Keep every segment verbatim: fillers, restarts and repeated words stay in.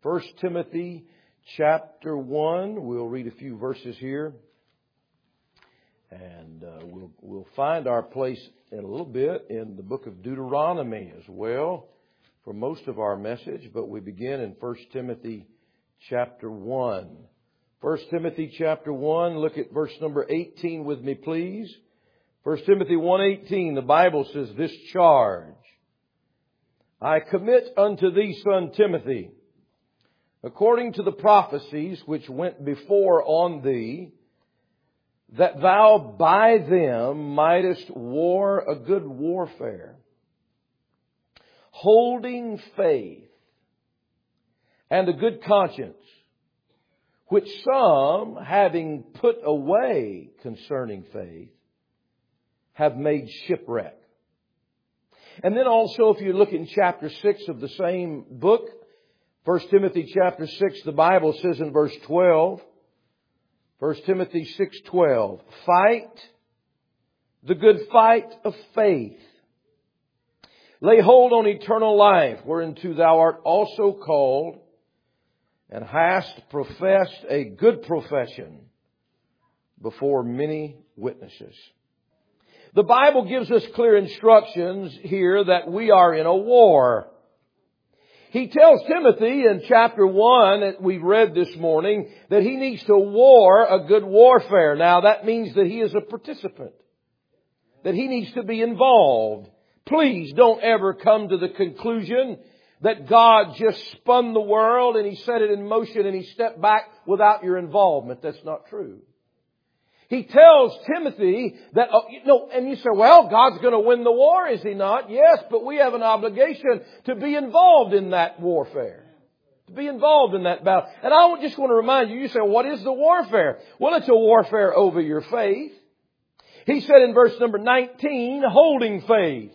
First Timothy chapter one. We'll read a few verses here. And uh, we'll, we'll find our place in a little bit in the book of Deuteronomy as well for most of our message. But we begin in First Timothy chapter one. First Timothy chapter one, look at verse number eighteen with me, please. First Timothy one eighteen, the Bible says, "This charge I commit unto thee, son Timothy, according to the prophecies which went before on thee, that thou by them mightest war a good warfare, holding faith and a good conscience, which some, having put away concerning faith, have made shipwreck." And then also, if you look in chapter six of the same book, First Timothy chapter six, the Bible says in verse twelve, First Timothy six twelve, "Fight the good fight of faith. Lay hold on eternal life, whereunto thou art also called, and hast professed a good profession before many witnesses." The Bible gives us clear instructions here that we are in a war. He tells Timothy in chapter one that we read this morning that he needs to war a good warfare. Now that means that he is a participant, that he needs to be involved. Please don't ever come to the conclusion that God just spun the world and He set it in motion and He stepped back without your involvement. That's not true. He tells Timothy that, oh, you know, and you say, well, God's going to win the war, is He not? Yes, but we have an obligation to be involved in that warfare. To be involved in that battle. And I just want to remind you, you say, what is the warfare? Well, it's a warfare over your faith. He said in verse number nineteen, holding faith.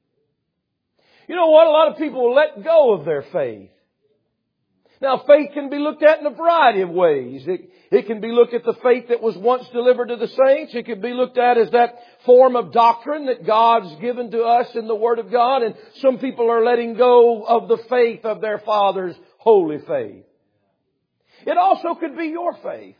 You know what? A lot of people will let go of their faith. Now, faith can be looked at in a variety of ways. It, it can be looked at the faith that was once delivered to the saints. It can be looked at as that form of doctrine that God's given to us in the Word of God. And some people are letting go of the faith of their fathers' holy faith. It also could be your faith.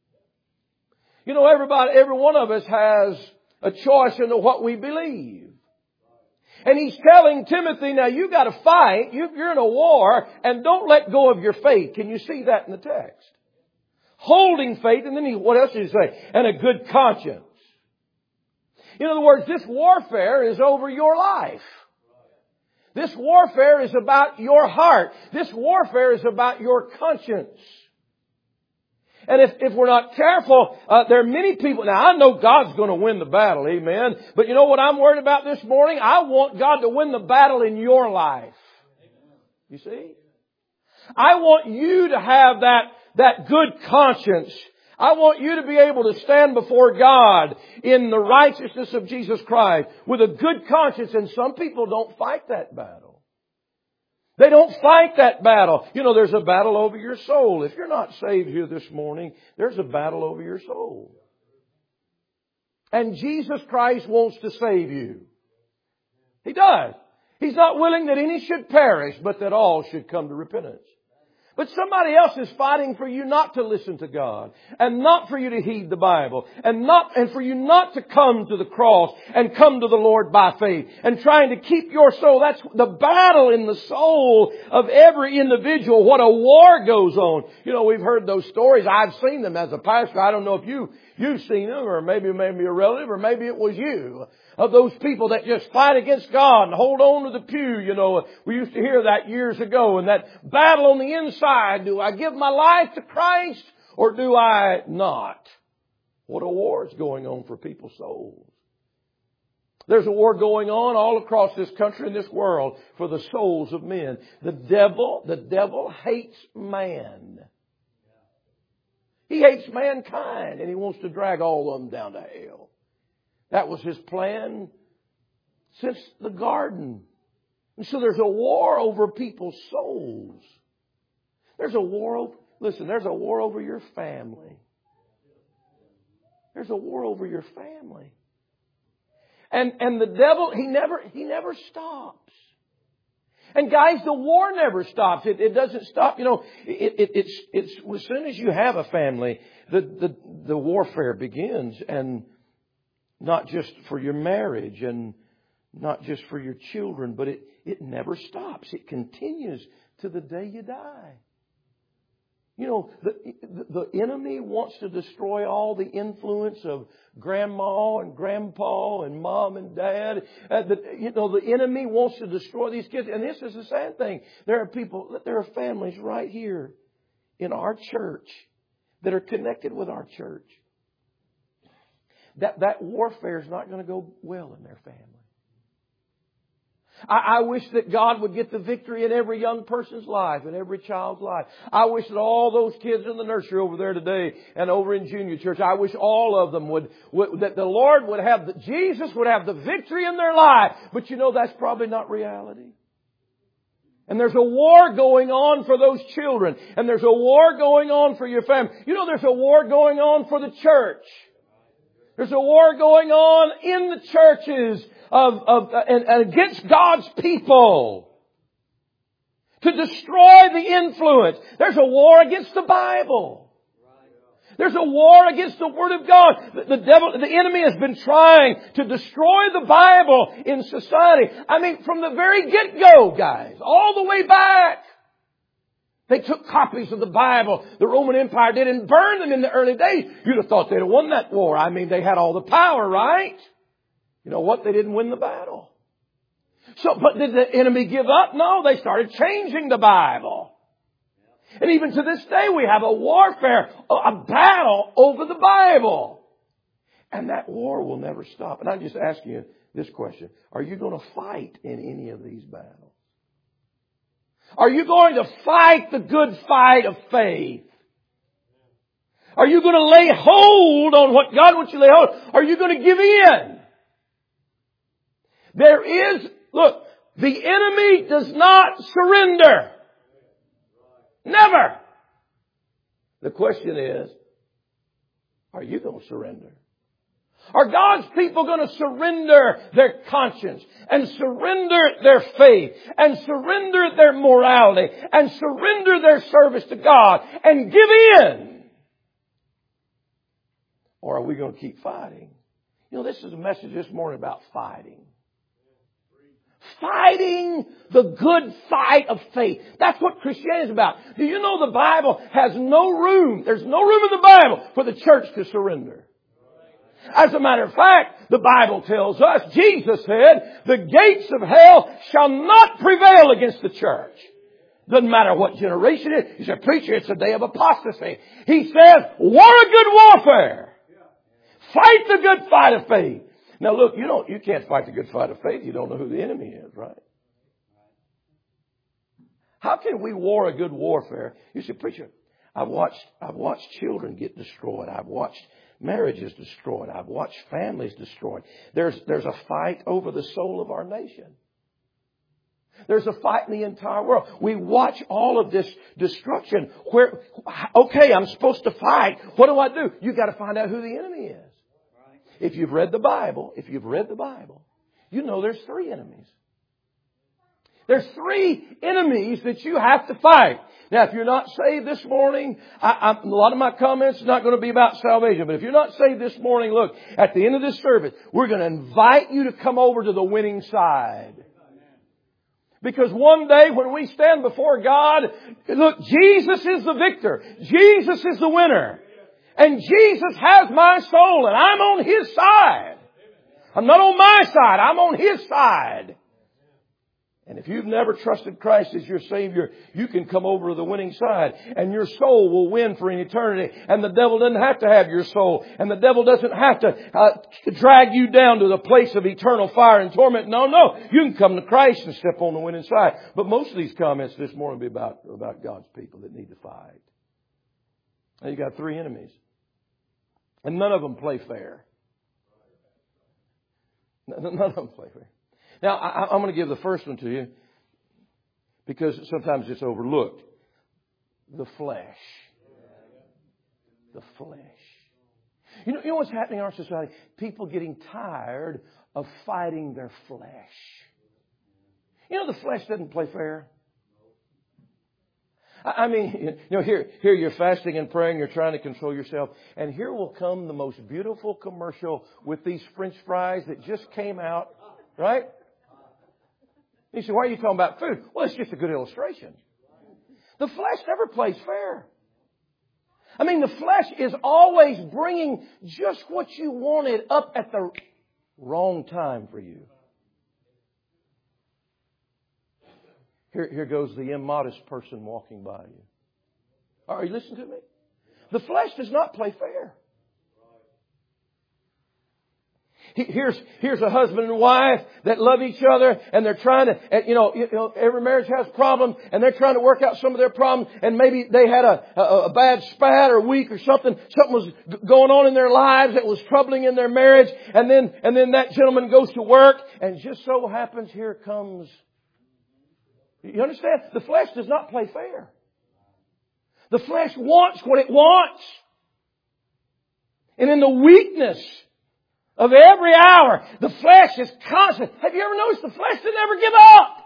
You know, everybody, every one of us has a choice into what we believe. And he's telling Timothy, now you got to fight. You're in a war, and don't let go of your faith. Can you see that in the text? Holding faith, and then he, what else did he say? And a good conscience. In other words, this warfare is over your life. This warfare is about your heart. This warfare is about your conscience. And if, if we're not careful, uh, there are many people. Now, I know God's going to win the battle, amen. But you know what I'm worried about this morning? I want God to win the battle in your life. You see? I want you to have that, that good conscience. I want you to be able to stand before God in the righteousness of Jesus Christ with a good conscience. And some people don't fight that battle. They don't fight that battle. You know, there's a battle over your soul. If you're not saved here this morning, there's a battle over your soul. And Jesus Christ wants to save you. He does. He's not willing that any should perish, but that all should come to repentance. But somebody else is fighting for you not to listen to God, and not for you to heed the Bible, and not, and for you not to come to the cross and come to the Lord by faith, and trying to keep your soul. That's the battle in the soul of every individual. What a war goes on. You know, we've heard those stories. I've seen them as a pastor. I don't know if you, you've seen them, or maybe, maybe a relative, or maybe it was you. Of those people that just fight against God and hold on to the pew, you know. We used to hear that years ago. And that battle on the inside. Do I give my life to Christ or do I not? What a war is going on for people's souls. There's a war going on all across this country and this world for the souls of men. The devil, the devil hates man. He hates mankind and he wants to drag all of them down to hell. That was his plan since the garden. And so there's a war over people's souls. There's a war over, listen, there's a war over your family. There's a war over your family. And, and the devil, he never, he never stops. And guys, the war never stops. It, it doesn't stop. You know, it, it, it's, it's, as soon as you have a family, the, the, the warfare begins, and not just for your marriage and not just for your children, but it, it never stops. It continues to the day you die. You know, the, the, the enemy wants to destroy all the influence of grandma and grandpa and mom and dad. Uh, the, you know, the enemy wants to destroy these kids. And this is the sad thing. There are people, there are families right here in our church that are connected with our church. That, that warfare is not going to go well in their family. I, I wish that God would get the victory in every young person's life and every child's life. I wish that all those kids in the nursery over there today and over in junior church, I wish all of them would, would that the Lord would have, the, Jesus would have the victory in their life. But you know, that's probably not reality. And there's a war going on for those children. And there's a war going on for your family. You know, there's a war going on for the church. There's a war going on in the churches of, of and, and against God's people to destroy the influence. There's a war against the Bible. There's a war against the Word of God. The, the devil, the enemy has been trying to destroy the Bible in society. I mean, from the very get-go, guys, all the way back. They took copies of the Bible, the Roman Empire did, and burned them in the early days. You'd have thought they'd have won that war. I mean, they had all the power, right? You know what? They didn't win the battle. So, but did the enemy give up? No, they started changing the Bible. And even to this day, we have a warfare, a battle over the Bible. And that war will never stop. And I'm just asking you this question. Are you going to fight in any of these battles? Are you going to fight the good fight of faith? Are you going to lay hold on what God wants you to lay hold on? Are you going to give in? There is, look, the enemy does not surrender. Never. The question is, are you going to surrender? Are God's people going to surrender their conscience and surrender their faith and surrender their morality and surrender their service to God and give in? Or are we going to keep fighting? You know, this is a message this morning about fighting. Fighting the good fight of faith. That's what Christianity is about. Do you know the Bible has no room, there's no room in the Bible for the church to surrender. As a matter of fact, the Bible tells us, Jesus said, the gates of hell shall not prevail against the church. Doesn't matter what generation it is. He said, preacher, it's a day of apostasy. He says, war a good warfare. Fight the good fight of faith. Now look, you don't, you can't fight the good fight of faith. You don't know who the enemy is, right? How can we war a good warfare? You say, preacher, I've watched, I've watched children get destroyed. I've watched marriages destroyed. I've watched families destroyed. There's, there's a fight over the soul of our nation. There's a fight in the entire world. We watch all of this destruction. Where, okay, I'm supposed to fight. What do I do? You've got to find out who the enemy is. If you've read the Bible, if you've read the Bible, you know there's three enemies. There's three enemies that you have to fight. Now, if you're not saved this morning, I, I, a lot of my comments are not going to be about salvation. But if you're not saved this morning, look, at the end of this service, we're going to invite you to come over to the winning side. Because one day when we stand before God, look, Jesus is the victor. Jesus is the winner. And Jesus has my soul, and I'm on His side. I'm not on my side. I'm on His side. And if you've never trusted Christ as your Savior, you can come over to the winning side, and your soul will win for an eternity. And the devil doesn't have to have your soul. And the devil doesn't have to uh, drag you down to the place of eternal fire and torment. No, no. You can come to Christ and step on the winning side. But most of these comments this morning will be about, about God's people that need to fight. Now you got three enemies. And none of them play fair. None of them play fair. Now, I, I'm going to give the first one to you because sometimes it's overlooked. The flesh. The flesh. You know, you know what's happening in our society? People getting tired of fighting their flesh. You know, the flesh doesn't play fair. I mean, you know, here, here you're fasting and praying, you're trying to control yourself, and here will come the most beautiful commercial with these French fries that just came out, right? You say, why are you talking about food? Well, it's just a good illustration. The flesh never plays fair. I mean, the flesh is always bringing just what you wanted up at the wrong time for you. Here, here goes the immodest person walking by you. Are you listening to me? The flesh does not play fair. Here's, here's a husband and wife that love each other and they're trying to, you know, you know, every marriage has problems and they're trying to work out some of their problems, and maybe they had a, a, a bad spat or week or something. Something was going on in their lives that was troubling in their marriage, and then, and then that gentleman goes to work, and just so happens here comes, you understand? The flesh does not play fair. The flesh wants what it wants. And in the weakness of every hour, the flesh is constant. Have you ever noticed the flesh doesn't ever give up?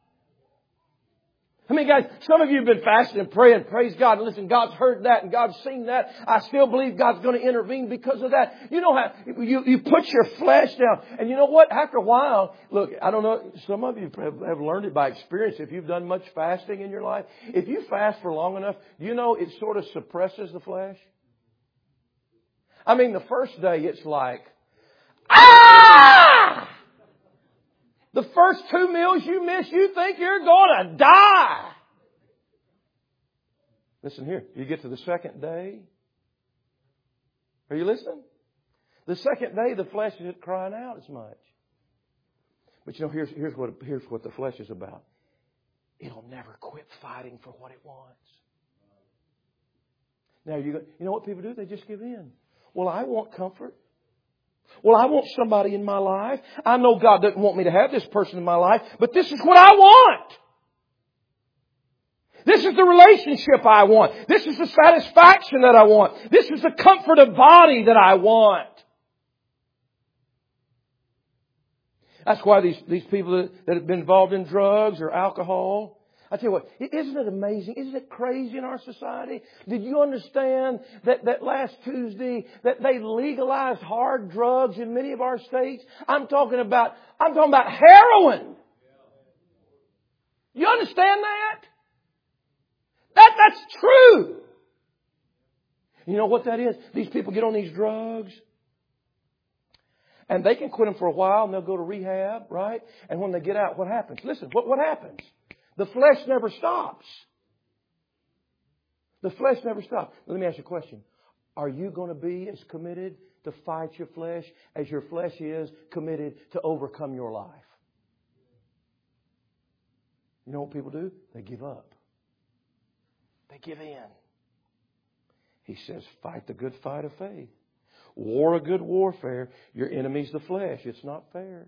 I mean, guys, some of you have been fasting and praying. Praise God. And listen, God's heard that and God's seen that. I still believe God's going to intervene because of that. You know how you, you put your flesh down. And you know what? After a while, look, I don't know. Some of you have, have learned it by experience. If you've done much fasting in your life, if you fast for long enough, you know it sort of suppresses the flesh. I mean, the first day it's like, ah! The first two meals you miss, you think you're going to die. Listen here. You get to the second day. Are you listening? The second day, the flesh isn't crying out as much. But you know, here's, here's what, here's what the flesh is about. It'll never quit fighting for what it wants. Now, you, you know what people do? They just give in. Well, I want comfort. Well, I want somebody in my life. I know God doesn't want me to have this person in my life, but this is what I want. This is the relationship I want. This is the satisfaction that I want. This is the comfort of body that I want. That's why these, these people that, that have been involved in drugs or alcohol, I tell you what, isn't it amazing? Isn't it crazy in our society? Did you understand that, that last Tuesday that they legalized hard drugs in many of our states? I'm talking about, I'm talking about heroin. You understand that? That, that's true. You know what that is? These people get on these drugs and they can quit them for a while and they'll go to rehab, right? And when they get out, what happens? Listen, what, what happens? The flesh never stops. The flesh never stops. Let me ask you a question. Are you going to be as committed to fight your flesh as your flesh is committed to overcome your life? You know what people do? They give up. They give in. He says, fight the good fight of faith. War a good warfare. Your enemy's the flesh. It's not fair.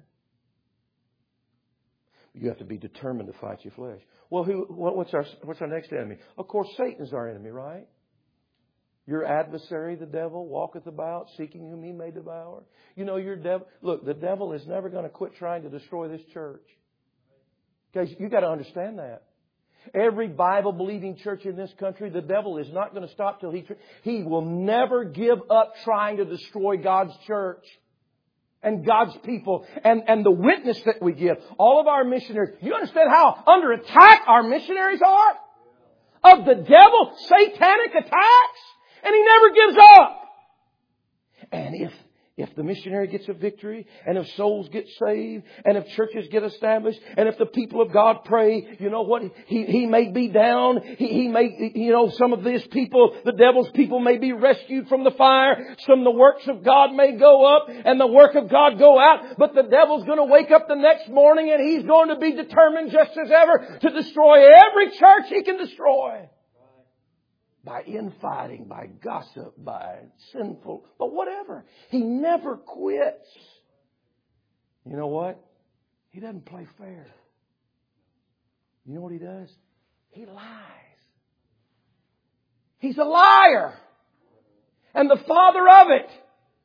You have to be determined to fight your flesh. Well, who? What's our what's our next enemy? Of course, Satan's our enemy, right? Your adversary, the devil, walketh about, seeking whom he may devour. You know, your devil. Look, the devil is never going to quit trying to destroy this church. Okay, you got to understand that. Every Bible-believing church in this country, the devil is not going to stop till he he will never give up trying to destroy God's church. And God's people and, and the witness that we give. All of our missionaries. You understand how under attack our missionaries are? Of the devil, satanic attacks. And he never gives up. And if if the missionary gets a victory, and if souls get saved, and if churches get established, and if the people of God pray, you know what? He, he may be down. He, he may, you know, some of these people, the devil's people may be rescued from the fire. Some of the works of God may go up and the work of God go out. But the devil's going to wake up the next morning and he's going to be determined just as ever to destroy every church he can destroy. By infighting, by gossip, by sinful, but whatever. He never quits. You know what? He doesn't play fair. You know what he does? He lies. He's a liar. And the father of it.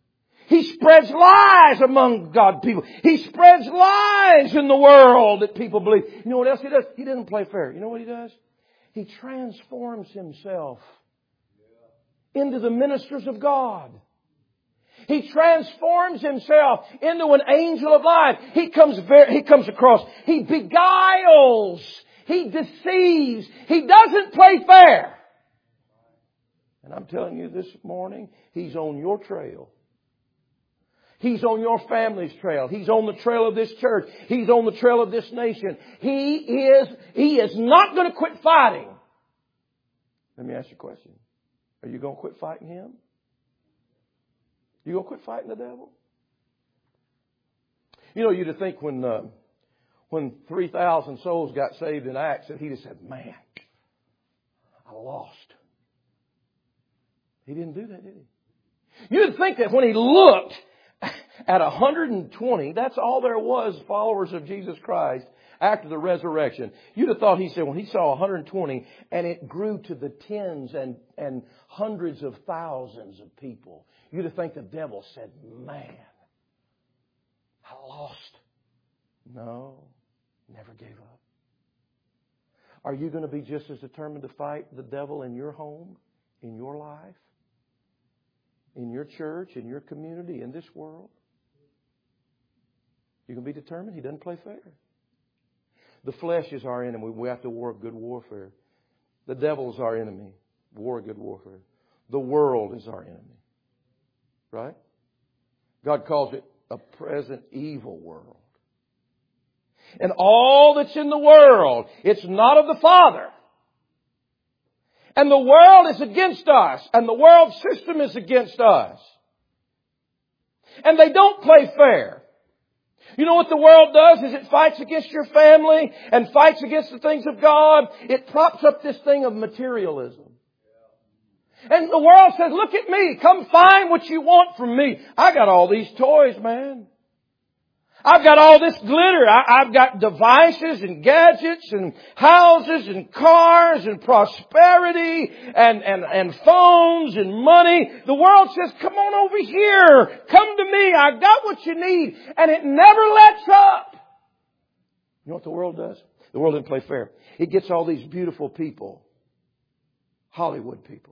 He spreads lies among God's people. He spreads lies in the world that people believe. You know what else He does? He doesn't play fair. You know what He does? He transforms Himself into the ministers of God. He transforms Himself into an angel of light. He comes, very, he comes across. He beguiles. He deceives. He doesn't play fair. And I'm telling you this morning, He's on your trail. He's on your family's trail. He's on the trail of this church. He's on the trail of this nation. He is, He is not going to quit fighting. Let me ask you a question. Are you going to quit fighting Him? You going to quit fighting the devil? You know, you'd think when, uh, when three thousand souls got saved in Acts that He'd have said, man, I lost. He didn't do that, did He? You'd think that when He looked at one hundred twenty, that's all there was, followers of Jesus Christ, after the resurrection. You'd have thought He said when He saw one hundred twenty and it grew to the tens and, and hundreds of thousands of people, you'd have think the devil said, man, I lost. No, never gave up. Are you going to be just as determined to fight the devil in your home, in your life, in your church, in your community, in this world? You can be determined. He doesn't play fair. The flesh is our enemy. We have to war good warfare. The devil is our enemy. War good warfare. The world is our enemy. Right? God calls it a present evil world. And all that's in the world, it's not of the Father. And the world is against us. And the world system is against us. And they don't play fair. You know what the world does is it fights against your family and fights against the things of God. It props up this thing of materialism. And the world says, look at me. Come find what you want from me. I got all these toys, man. I've got all this glitter. I, I've got devices and gadgets and houses and cars and prosperity and, and, and phones and money. The world says, come on over here. Come to me. I got what you need. And it never lets up. You know what the world does? The world doesn't play fair. It gets all these beautiful people. Hollywood people.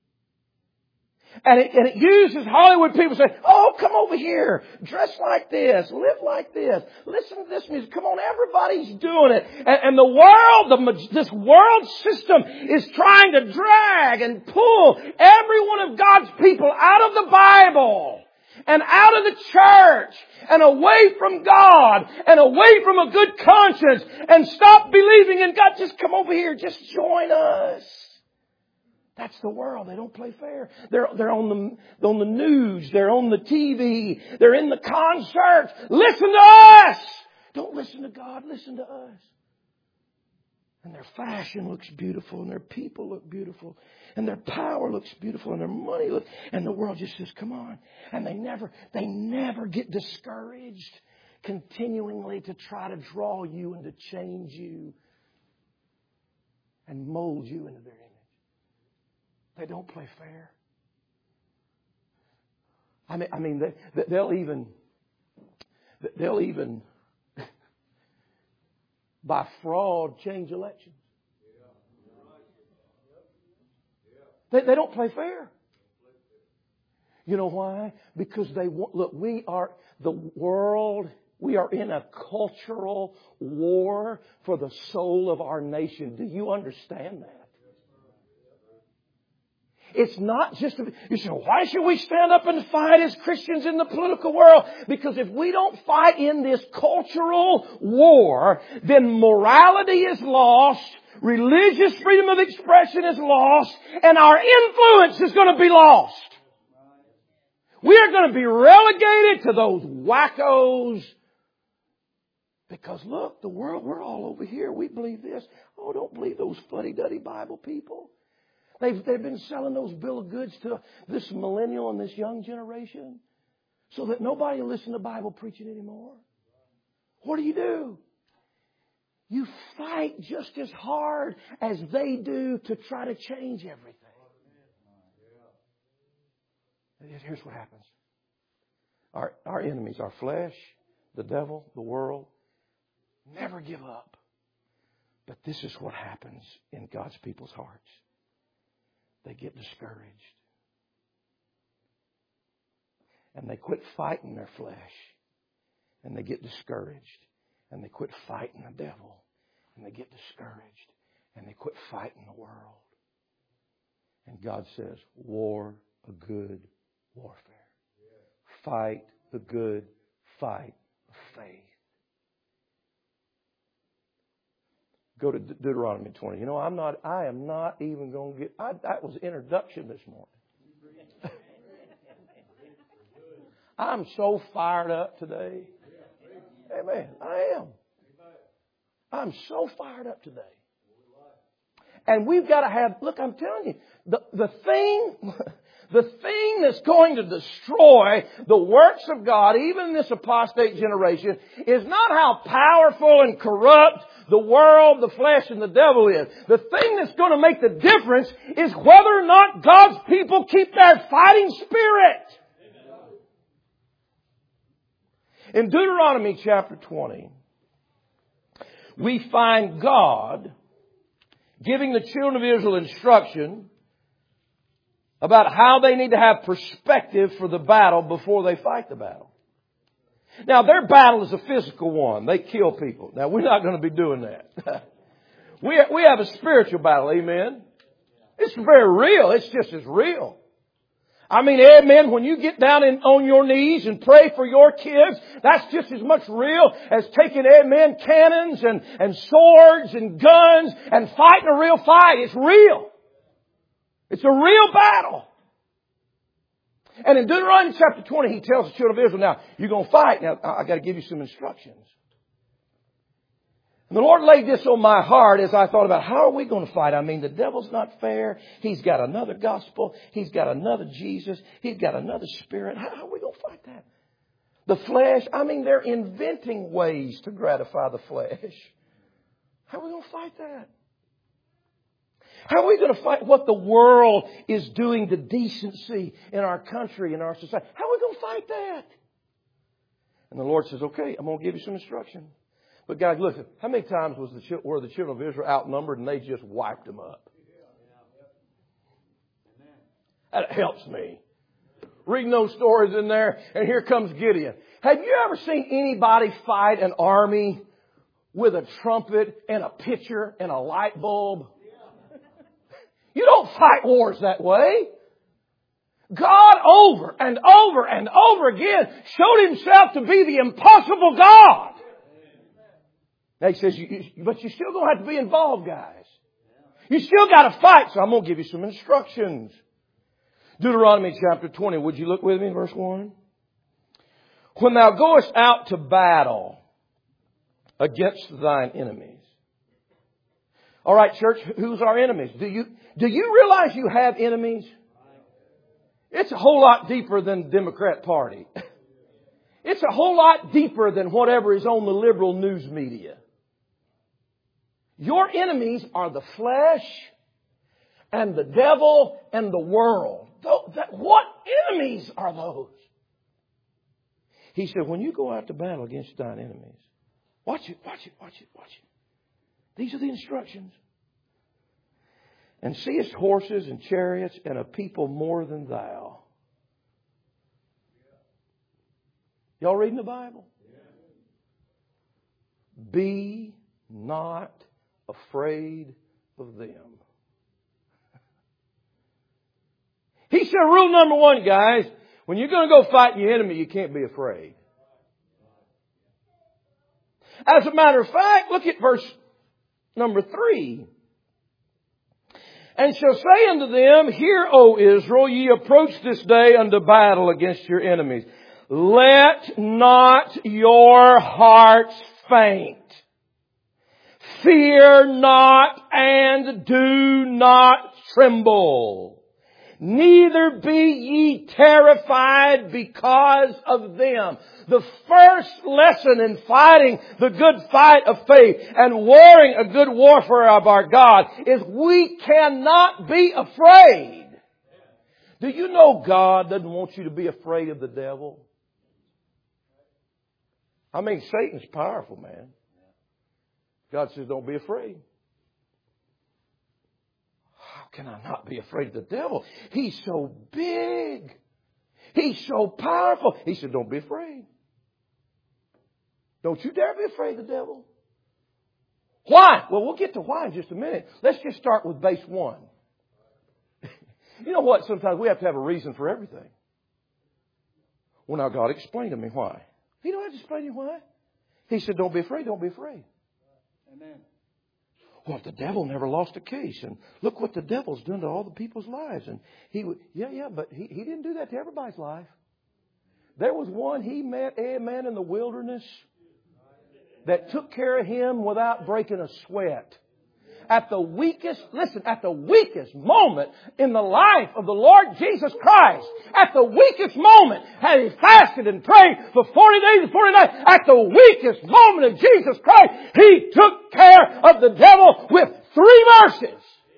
And it, and it uses Hollywood people to say, oh, come over here. Dress like this. Live like this. Listen to this music. Come on, everybody's doing it. And, and the world, the, this world system is trying to drag and pull every one of God's people out of the Bible and out of the church and away from God and away from a good conscience and stop believing in God. Just come over here. Just join us. That's the world. They don't play fair. They're, they're on the, on the news. They're on the T V. They're in the concerts. Listen to us. Don't listen to God. Listen to us. And their fashion looks beautiful. And their people look beautiful. And their power looks beautiful. And their money looks... And the world just says, come on. And they never, they never get discouraged continuingly to try to draw you and to change you and mold you into their image. They don't play fair. I mean, I mean, they, they'll even, they'll even, by fraud, change elections. They, they don't play fair. You know why? Because they want, look, we are, the world, we are in a cultural war for the soul of our nation. Do you understand that? It's not just, a, you say, why should we stand up and fight as Christians in the political world? Because if we don't fight in this cultural war, then morality is lost, religious freedom of expression is lost, and our influence is going to be lost. We are going to be relegated to those wackos. Because look, the world, we're all over here. We believe this. Oh, don't believe those fuddy-duddy Bible people. They've, they've been selling those bill of goods to this millennial and this young generation so that nobody will listen to Bible preaching anymore. What do you do? You fight just as hard as they do to try to change everything. Here's what happens. our, our enemies, our flesh, the devil, the world, never give up. But this is what happens in God's people's hearts. They get discouraged. And they quit fighting their flesh. And they get discouraged. And they quit fighting the devil. And they get discouraged. And they quit fighting the world. And God says, war a good warfare. Fight the good fight of faith. Go to De- Deuteronomy twenty. You know, I'm not, I am not even going to get, I, that was introduction this morning. I'm so fired up today. Amen. I am. I'm so fired up today. And we've got to have, look, I'm telling you, the, the thing, the thing that's going to destroy the works of God, even in this apostate generation, is not how powerful and corrupt the world, the flesh, and the devil is. The thing that's going to make the difference is whether or not God's people keep their fighting spirit. In Deuteronomy chapter twenty, we find God giving the children of Israel instruction about how they need to have perspective for the battle before they fight the battle. Now, their battle is a physical one. They kill people. Now, we're not going to be doing that. we, we have a spiritual battle, amen? It's very real. It's just as real. I mean, amen, when you get down in, on your knees and pray for your kids, that's just as much real as taking, amen, cannons and, and swords and guns and fighting a real fight. It's real. It's a real battle. And in Deuteronomy chapter twenty, he tells the children of Israel, now, you're going to fight. Now, I got to give you some instructions. And the Lord laid this on my heart as I thought about how are we going to fight? I mean, the devil's not fair. He's got another gospel. He's got another Jesus. He's got another spirit. How are we going to fight that? The flesh, I mean, they're inventing ways to gratify the flesh. How are we going to fight that? How are we going to fight what the world is doing to decency in our country, in our society? How are we going to fight that? And the Lord says, okay, I'm going to give you some instruction. But guys, listen, how many times was the, were the children of Israel outnumbered and they just wiped them up? That helps me. Reading those stories in there, and here comes Gideon. Have you ever seen anybody fight an army with a trumpet and a pitcher and a light bulb? You don't fight wars that way. God over and over and over again showed Himself to be the impossible God. Now He says, you, you, but you're still going to have to be involved, guys. You still got to fight, so I'm going to give you some instructions. Deuteronomy chapter twenty. Would you look with me in verse one? When thou goest out to battle against thine enemies. All right, church, who's our enemies? Do you, do you realize you have enemies? It's a whole lot deeper than the Democrat Party. It's a whole lot deeper than whatever is on the liberal news media. Your enemies are the flesh and the devil and the world. What enemies are those? He said, when you go out to battle against thine enemies, watch it, watch it, watch it, watch it. These are the instructions. And seest horses and chariots and a people more than thou. Y'all reading the Bible? Be not afraid of them. He said, rule number one, guys, when you're going to go fight your enemy, you can't be afraid. As a matter of fact, look at verse number three. And shall say unto them, Hear, O Israel, ye approach this day unto battle against your enemies. Let not your hearts faint. Fear not and do not tremble. Neither be ye terrified because of them. The first lesson in fighting the good fight of faith and warring a good warfare of our God is we cannot be afraid. Do you know God doesn't want you to be afraid of the devil? I mean, Satan's powerful, man. God says, don't be afraid. How can I not be afraid of the devil? He's so big. He's so powerful. He said, don't be afraid. Don't you dare be afraid of the devil. Why? Well, we'll get to why in just a minute. Let's just start with base one. You know what? Sometimes we have to have a reason for everything. Well, now God explained to me why. He don't have to explain to you why. He said, don't be afraid, don't be afraid. Amen. Well, the devil never lost a case. And look what the devil's done to all the people's lives. And he would, yeah, yeah, but he, he didn't do that to everybody's life. There was one he met, a man in the wilderness that took care of him without breaking a sweat. At the weakest, listen, at the weakest moment in the life of the Lord Jesus Christ, at the weakest moment, had he fasted and prayed for forty days and forty nights, at the weakest moment of Jesus Christ, He took care of the devil with three verses.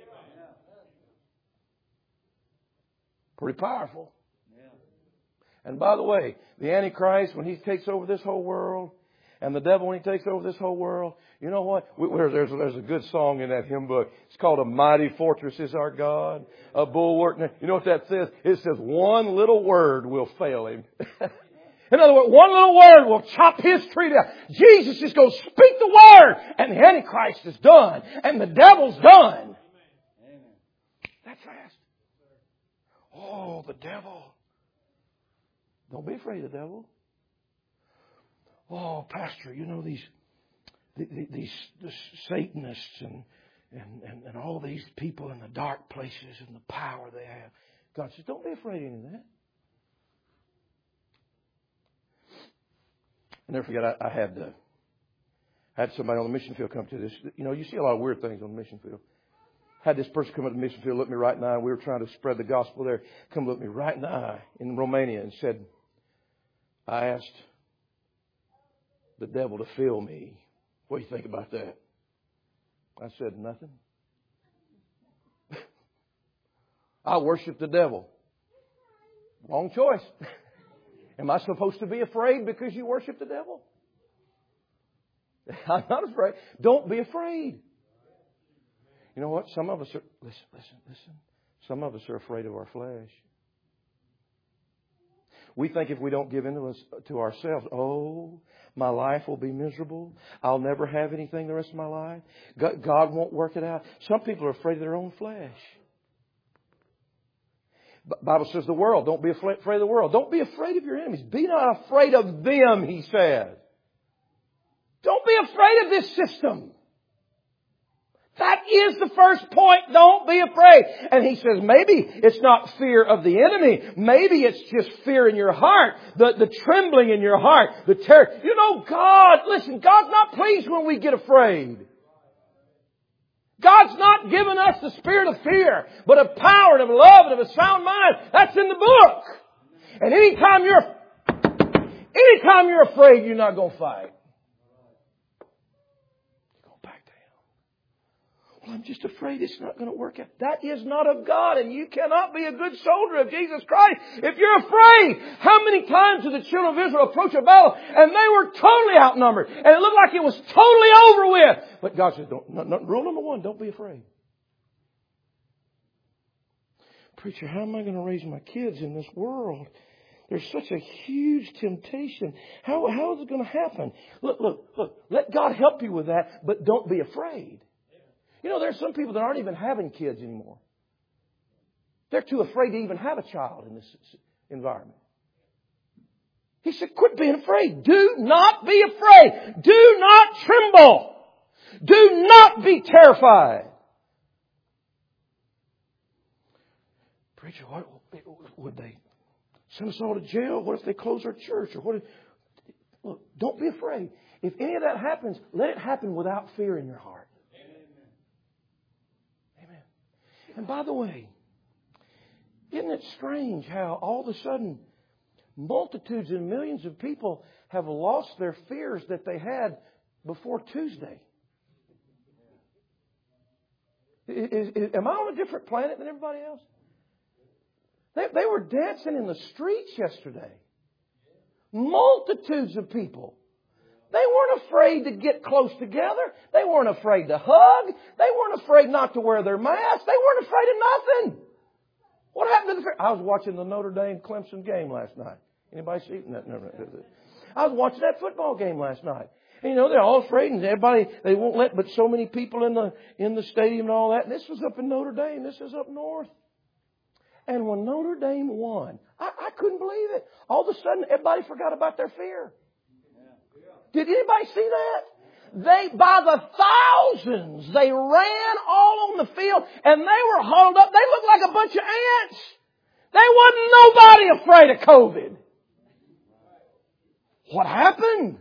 Pretty powerful. And by the way, the Antichrist, when he takes over this whole world, and the devil, when he takes over this whole world, you know what? There's, there's a good song in that hymn book. It's called A Mighty Fortress is Our God, a bulwark. You know what that says? It says one little word will fail him. In other words, one little word will chop his tree down. Jesus just goes, speak the word, and the Antichrist is done, and the devil's done. That's fast. Oh, the devil. Don't be afraid of the devil. Oh, Pastor, you know, these these, these Satanists and, and, and, and all these people in the dark places and the power they have. God says, don't be afraid of any of that. I'll never forget, I, I had uh, I had somebody on the mission field come to this. You know, you see a lot of weird things on the mission field. Had this person come to the mission field, look me right in the eye. We were trying to spread the gospel there. Come look me right in the eye in Romania and said, I asked the devil to fill me. What do you think about that? I said, nothing. I worship the devil. Wrong choice. Am I supposed to be afraid because you worship the devil? I'm not afraid. Don't be afraid. You know what? Some of us are, listen, listen, listen. Some of us are afraid of our flesh. We think if we don't give in to, us, to ourselves, oh, my life will be miserable. I'll never have anything the rest of my life. God, God won't work it out. Some people are afraid of their own flesh. The Bible says the world. Don't be afraid of the world. Don't be afraid of your enemies. Be not afraid of them, He said. Don't be afraid of this system. That is the first point. Don't be afraid. And he says maybe it's not fear of the enemy. Maybe it's just fear in your heart. The, the trembling in your heart. The terror. You know, God, listen, God's not pleased when we get afraid. God's not given us the spirit of fear, but of power and of love and of a sound mind. That's in the book. And anytime you're, anytime you're afraid, you're not going to fight. I'm just afraid it's not going to work out. That is not of God, and you cannot be a good soldier of Jesus Christ if you're afraid. How many times did the children of Israel approach a battle and they were totally outnumbered and it looked like it was totally over with? But God says, don't, not, not, rule number one, don't be afraid. Preacher, how am I going to raise my kids in this world? There's such a huge temptation. How, how is it going to happen? Look, look, look, let God help you with that, but don't be afraid. You know, there's some people that aren't even having kids anymore. They're too afraid to even have a child in this environment. He said, quit being afraid. Do not be afraid. Do not tremble. Do not be terrified. Preacher, what would they send us all to jail? What if they close our church? Or what if, look, don't be afraid. If any of that happens, let it happen without fear in your heart. And by the way, isn't it strange how all of a sudden multitudes and millions of people have lost their fears that they had before Tuesday? Is, is, am I on a different planet than everybody else? They, they were dancing in the streets yesterday. Multitudes of people. They weren't afraid to get close together. They weren't afraid to hug. They weren't afraid not to wear their masks. They weren't afraid of nothing. What happened to the fear? I was watching the Notre Dame Clemson game last night. Anybody see that? No, no, no. I was watching that football game last night. And, you know, they're all afraid, and everybody, they won't let but so many people in the in the stadium and all that. And this was up in Notre Dame. This is up north. And when Notre Dame won, I, I couldn't believe it. All of a sudden, everybody forgot about their fear. Did anybody see that? They, by the thousands, they ran all on the field, and they were hauled up. They looked like a bunch of ants. There wasn't nobody afraid of COVID. What happened?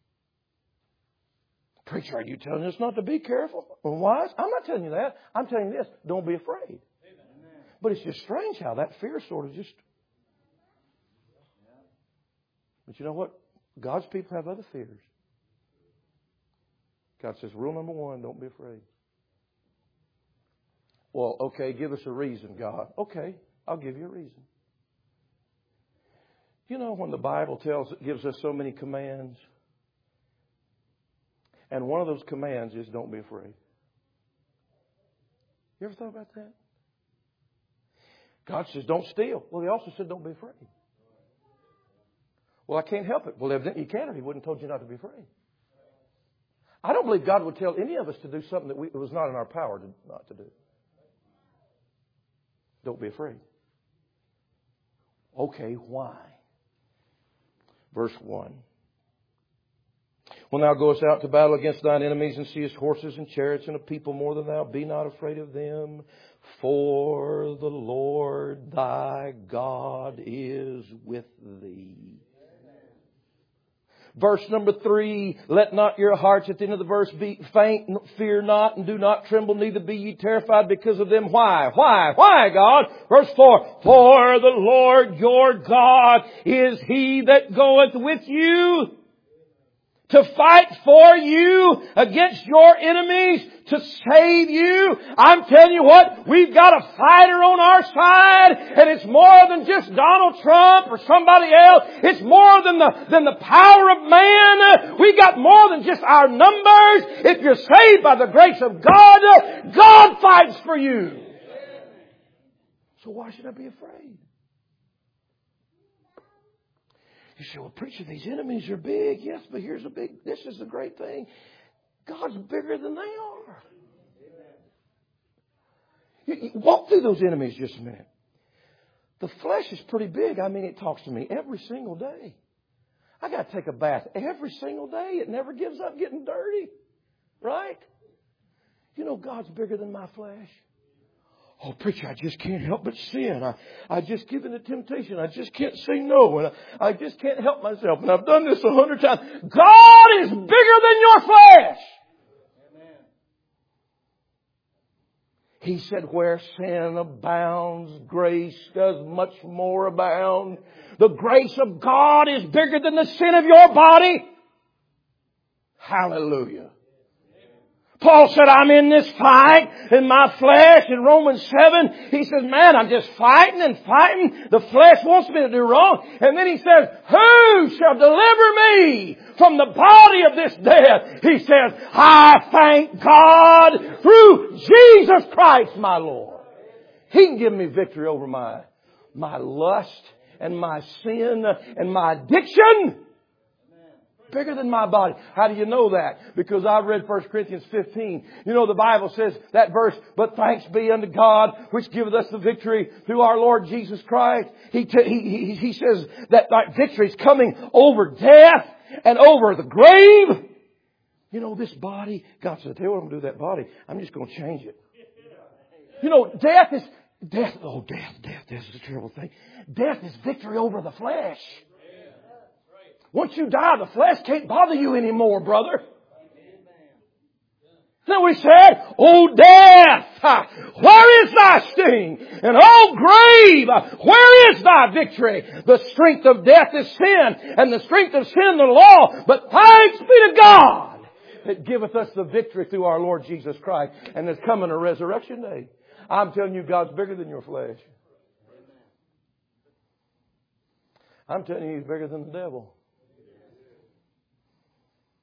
Preacher, are you telling us not to be careful and wise? I'm not telling you that. I'm telling you this. Don't be afraid. But it's just strange how that fear sort of just... But you know what? God's people have other fears. God says, rule number one, don't be afraid. Well, okay, give us a reason, God. Okay, I'll give you a reason. You know, when the Bible tells, gives us so many commands, and one of those commands is don't be afraid. You ever thought about that? God says, don't steal. Well, He also said, don't be afraid. Well, I can't help it. Well, evidently you can, or He wouldn't have told you not to be afraid. I don't believe God would tell any of us to do something that we, it was not in our power to, not to do. Don't be afraid. Okay, why? Verse one. When thou goest out to battle against thine enemies and seest horses and chariots and a people more than thou, be not afraid of them, for the Lord thy God is with thee. Verse number three, let not your hearts at the end of the verse be faint, fear not, and do not tremble, neither be ye terrified because of them. Why? Why? Why, God? Verse four, for the Lord your God is He that goeth with you to fight for you against your enemies, to save you. I'm telling you what, we've got a fighter on our side, and it's more than just Donald Trump or somebody else. It's more than the, than the power of man. We got more than just our numbers. If you're saved by the grace of God, God fights for you. So why should I be afraid? You say, well, preacher, these enemies are big. Yes, but here's a big, this is the great thing. God's bigger than they are. You, you walk through those enemies just a minute. The flesh is pretty big. I mean, it talks to me every single day. I got to take a bath every single day. It never gives up getting dirty. Right? You know, God's bigger than my flesh. Oh, preacher, I just can't help but sin. I, I just give in to temptation. I just can't say no. And I, I just can't help myself. And I've done this a hundred times. God is bigger than your flesh. Amen. He said, where sin abounds, grace does much more abound. The grace of God is bigger than the sin of your body. Hallelujah. Paul said, I'm in this fight in my flesh. In Romans seven, he says, man, I'm just fighting and fighting. The flesh wants me to do wrong. And then he says, who shall deliver me from the body of this death? He says, I thank God through Jesus Christ, my Lord. He can give me victory over my, my lust and my sin and my addiction. Bigger than my body. How do you know that? Because I've read First Corinthians fifteen. You know, the Bible says that verse, but thanks be unto God, which giveth us the victory through our Lord Jesus Christ. He, t- he, he, he says that, that victory is coming over death and over the grave. You know, this body, God said, tell you what I'm going to do with that body. I'm just going to change it. You know, death is, death, oh, death, death, death is a terrible thing. Death is victory over the flesh. Once you die, the flesh can't bother you anymore, brother. Then we said, O death, where is thy sting? And O grave, where is thy victory? The strength of death is sin, and the strength of sin the law. But thanks be to God that giveth us the victory through our Lord Jesus Christ. And there's coming a resurrection day. I'm telling you, God's bigger than your flesh. I'm telling you, He's bigger than the devil.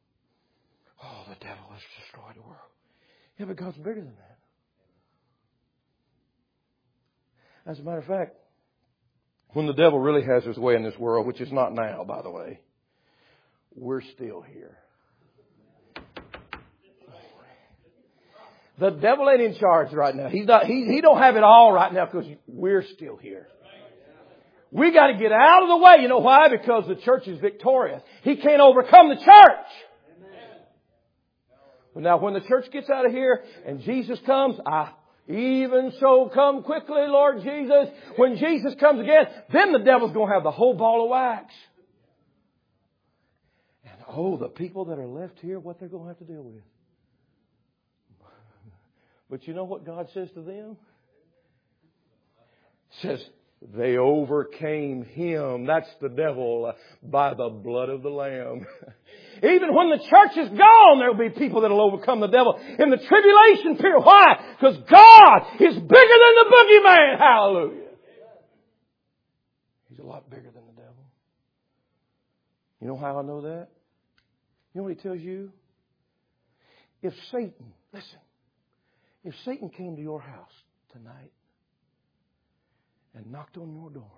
Oh, the devil has destroyed the world. Yeah, but God's bigger than that. As a matter of fact, when the devil really has his way in this world, which is not now, by the way, we're still here. The devil ain't in charge right now. He's not, he, he don't have it all right now because we're still here. We got to get out of the way. You know why? Because the church is victorious. He can't overcome the church. But now when the church gets out of here and Jesus comes, I, even so come quickly, Lord Jesus. When Jesus comes again, then the devil's going to have the whole ball of wax. And oh, the people that are left here, what they're going to have to deal with. But you know what God says to them? He says, they overcame him, that's the devil, by the blood of the Lamb. Even when the church is gone, there will be people that will overcome the devil in the tribulation period. Why? Because God is bigger than the boogeyman. Hallelujah. He's a lot bigger than the devil. You know how I know that? You know what he tells you? If Satan, listen, if Satan came to your house tonight and knocked on your door,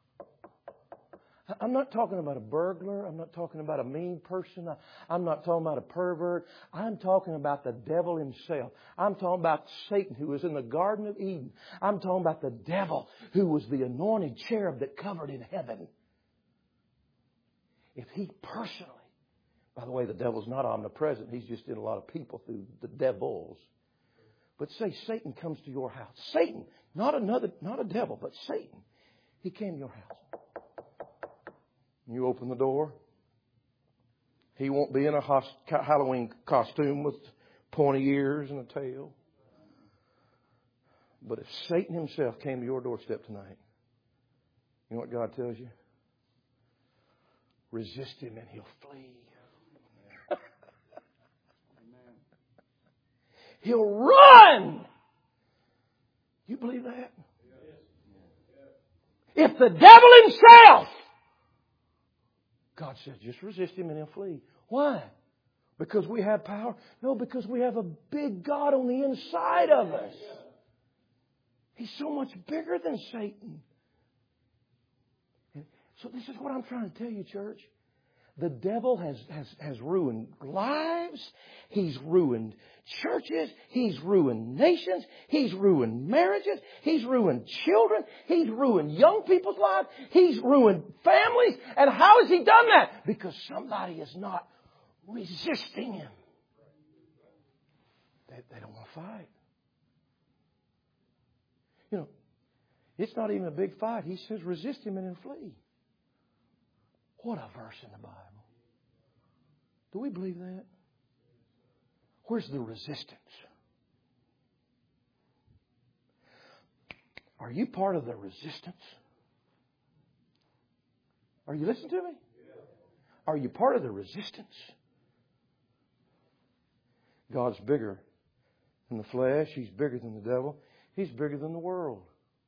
I'm not talking about a burglar. I'm not talking about a mean person. I'm not talking about a pervert. I'm talking about the devil himself. I'm talking about Satan who was in the Garden of Eden. I'm talking about the devil who was the anointed cherub that covered in heaven. If he personally, by the way, the devil's not omnipresent. He's just in a lot of people through the devils. But say Satan comes to your house. Satan, not another, not a devil, but Satan. He came to your house. You open the door. He won't be in a host- Halloween costume with pointy ears and a tail. But if Satan himself came to your doorstep tonight, you know what God tells you? Resist him and he'll flee. He'll run. You believe that? If the devil himself, God says, just resist him and he'll flee. Why? Because we have power? No, because we have a big God on the inside of us. He's so much bigger than Satan. So this is what I'm trying to tell you, church. The devil has, has, has ruined lives. He's ruined churches. He's ruined nations. He's ruined marriages. He's ruined children. He's ruined young people's lives. He's ruined families. And how has he done that? Because somebody is not resisting him. They, they don't want to fight. You know, it's not even a big fight. He says resist him and then flee. What a verse in the Bible. Do we believe that? Where's the resistance? Are you part of the resistance? Are you listening to me? Are you part of the resistance? God's bigger than the flesh. He's bigger than the devil. He's bigger than the world.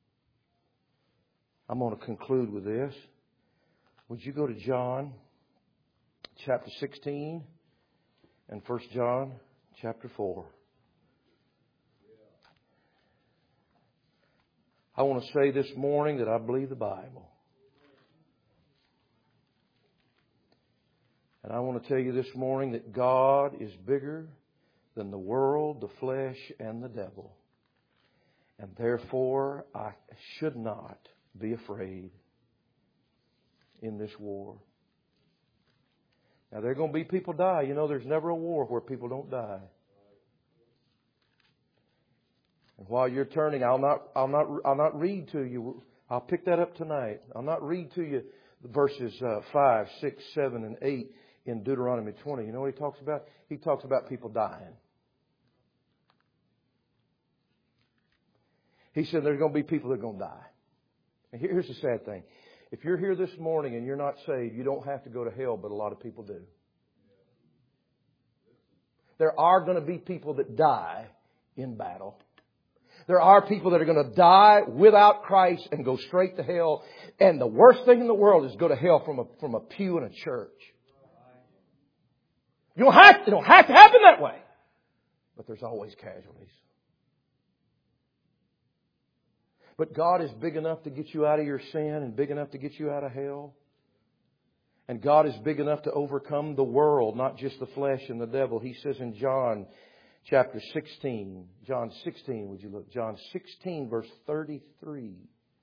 I'm going to conclude with this. Would you go to John chapter sixteen and First John chapter four? I want to say this morning that I believe the Bible. And I want to tell you this morning that God is bigger than the world, the flesh, and the devil. And therefore, I should not be afraid in this war. Now, there are going to be people die. You know, there's never a war where people don't die. And while you're turning, I'll not, I'll not, I'll not read to you. I'll pick that up tonight. I'll not read to you the verses uh, five, six, seven, and eight in Deuteronomy twenty. You know what he talks about? He talks about people dying. He said there's going to be people that are going to die. And here's the sad thing. If you're here this morning and you're not saved, you don't have to go to hell, but a lot of people do. There are going to be people that die in battle. There are people that are going to die without Christ and go straight to hell. And the worst thing in the world is go to hell from a, from a pew in a church. You don't have, it don't have to happen that way. But there's always casualties. But God is big enough to get you out of your sin and big enough to get you out of hell. And God is big enough to overcome the world, not just the flesh and the devil. He says in John chapter sixteen, John sixteen, would you look? John sixteen, verse thirty-three.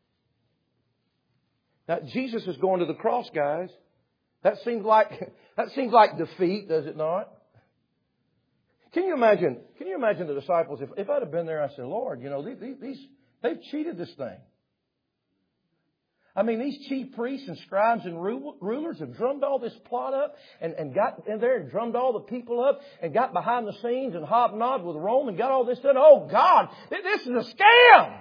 Now, Jesus is going to the cross, guys. That seems like, that seems like defeat, does it not? Can you imagine, can you imagine the disciples, if, if I'd have been there, I said, Lord, you know, these, these, they've cheated this thing. I mean, these chief priests and scribes and rulers have drummed all this plot up and, and got in there and drummed all the people up and got behind the scenes and hobnobbed with Rome and got all this done. Oh, God, this is a scam.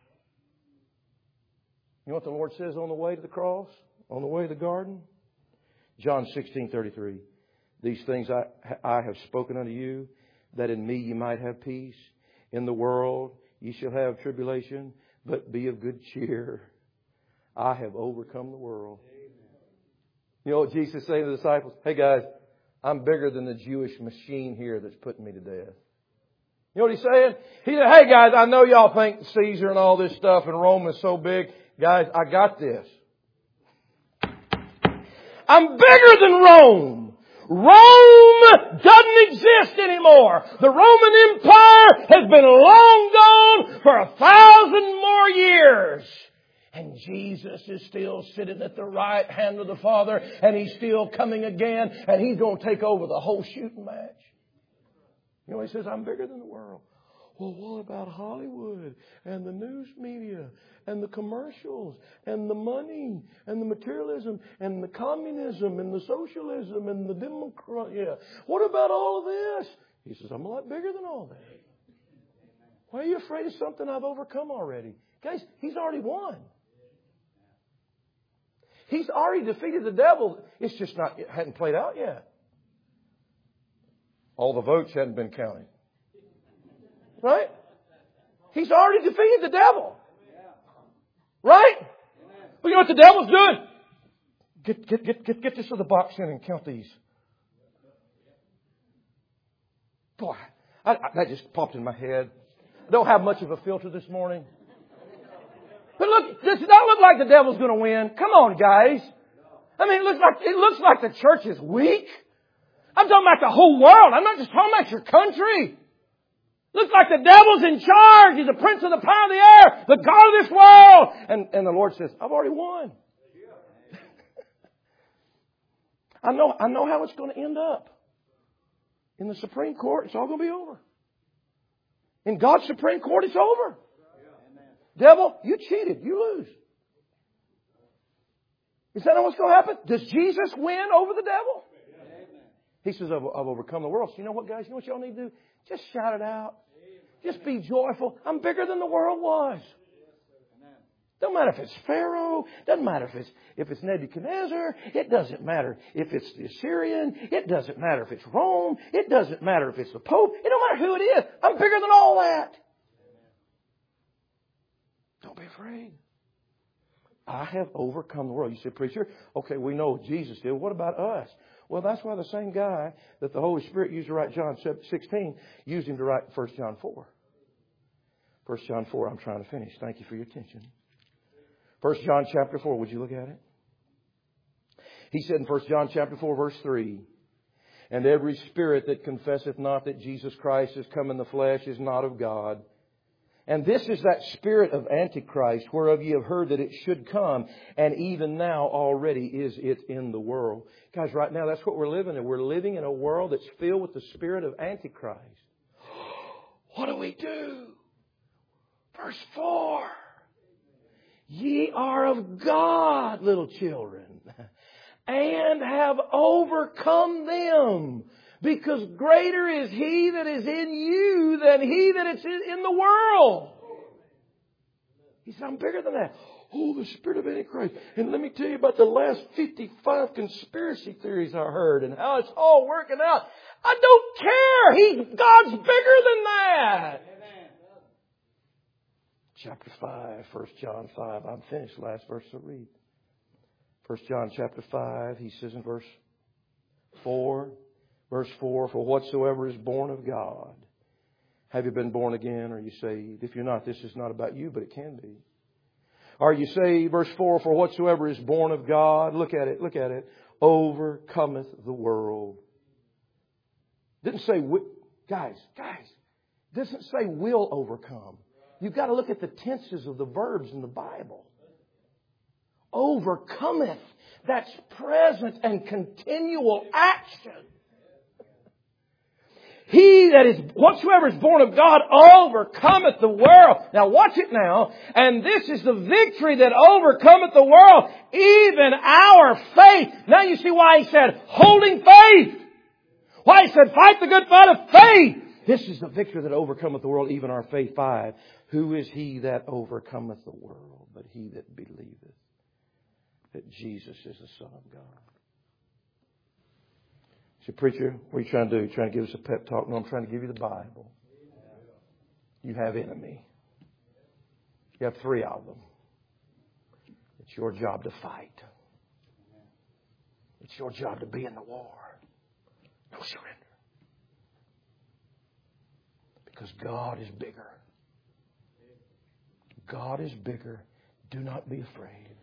You know what the Lord says on the way to the cross? On the way to the garden? John sixteen thirty-three. These things I, I have spoken unto you, that in me you might have peace. In the world ye shall have tribulation, but be of good cheer. I have overcome the world. You know what Jesus is saying to the disciples? Hey guys, I'm bigger than the Jewish machine here that's putting me to death. You know what he's saying? He said, hey guys, I know y'all think Caesar and all this stuff and Rome is so big. Guys, I got this. I'm bigger than Rome. Rome doesn't exist anymore. The Roman Empire has been long gone for a thousand more years. And Jesus is still sitting at the right hand of the Father, and He's still coming again, and He's going to take over the whole shooting match. You know, He says, I'm bigger than the world. Well, what about Hollywood and the news media and the commercials and the money and the materialism and the communism and the socialism and the democracy? Yeah. What about all of this? He says, I'm a lot bigger than all that. Why are you afraid of something I've overcome already? Guys, He's already won. He's already defeated the devil. It's just not, it hadn't played out yet. All the votes hadn't been counted. Right? He's already defeated the devil. Right? Well, you know what the devil's doing? Get, get, get, get, get this to the box in and count these. Boy, I, I, that just popped in my head. I don't have much of a filter this morning. But look, does it not look like the devil's going to win? Come on, guys. I mean, it looks like, it looks like the church is weak. I'm talking about the whole world. I'm not just talking about your country. Looks like the devil's in charge. He's the prince of the power of the air, the God of this world. And, and the Lord says, I've already won. I know, I know how it's going to end up. In the Supreme Court, it's all going to be over. In God's Supreme Court, it's over. Devil, you cheated. You lose. Is that what's going to happen? Does Jesus win over the devil? He says, I've, I've overcome the world. So you know what, guys? You know what y'all need to do? Just shout it out. Just be joyful. I'm bigger than the world was. Doesn't matter if it's Pharaoh. Doesn't matter if it's if it's Nebuchadnezzar. It doesn't matter if it's the Assyrian. It doesn't matter if it's Rome. It doesn't matter if it's the Pope. It don't matter who it is. I'm bigger than all that. Don't be afraid. I have overcome the world. You say, preacher, okay, we know Jesus did. What about us? Well, that's why the same guy that the Holy Spirit used to write John sixteen used him to write First John four. First John four, I'm trying to finish. Thank you for your attention. First John chapter four, would you look at it? He said in First John chapter four, verse three, and every spirit that confesseth not that Jesus Christ is come in the flesh is not of God. And this is that spirit of Antichrist, whereof ye have heard that it should come, and even now already is it in the world. Guys, right now that's what we're living in. We're living in a world that's filled with the spirit of Antichrist. What do we do? Verse four. Ye are of God, little children, and have overcome them. Because greater is He that is in you than he that is in the world. He said, I'm bigger than that. Oh, the spirit of Antichrist. And let me tell you about the last fifty-five conspiracy theories I heard and how it's all working out. I don't care. He, God's bigger than that. Amen. Chapter five, First John five. I'm finished. Last verse to read. First John chapter five, he says in verse four, Verse four, for whatsoever is born of God. Have you been born again? Are you saved? If you're not, this is not about you, but it can be. Are you saved? Verse four, for whatsoever is born of God. Look at it, look at it. Overcometh the world. Didn't say, guys, guys, doesn't say will overcome. You've got to look at the tenses of the verbs in the Bible. Overcometh. That's present and continual action. He that is, whatsoever is born of God overcometh the world. Now watch it now. And this is the victory that overcometh the world, even our faith. Now you see why he said, holding faith. Why he said, fight the good fight of faith. This is the victory that overcometh the world, even our faith. Five. Who is he that overcometh the world, but he that believeth that Jesus is the Son of God? So, preacher, what are you trying to do? You trying to give us a pep talk? No, I'm trying to give you the Bible. You have enemy. You have three of them. It's your job to fight. It's your job to be in the war. No surrender. Because God is bigger. God is bigger. Do not be afraid.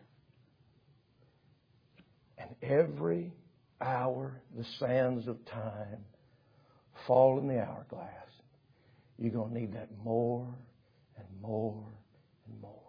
And every hour, the sands of time fall in the hourglass. You're going to need that more and more and more.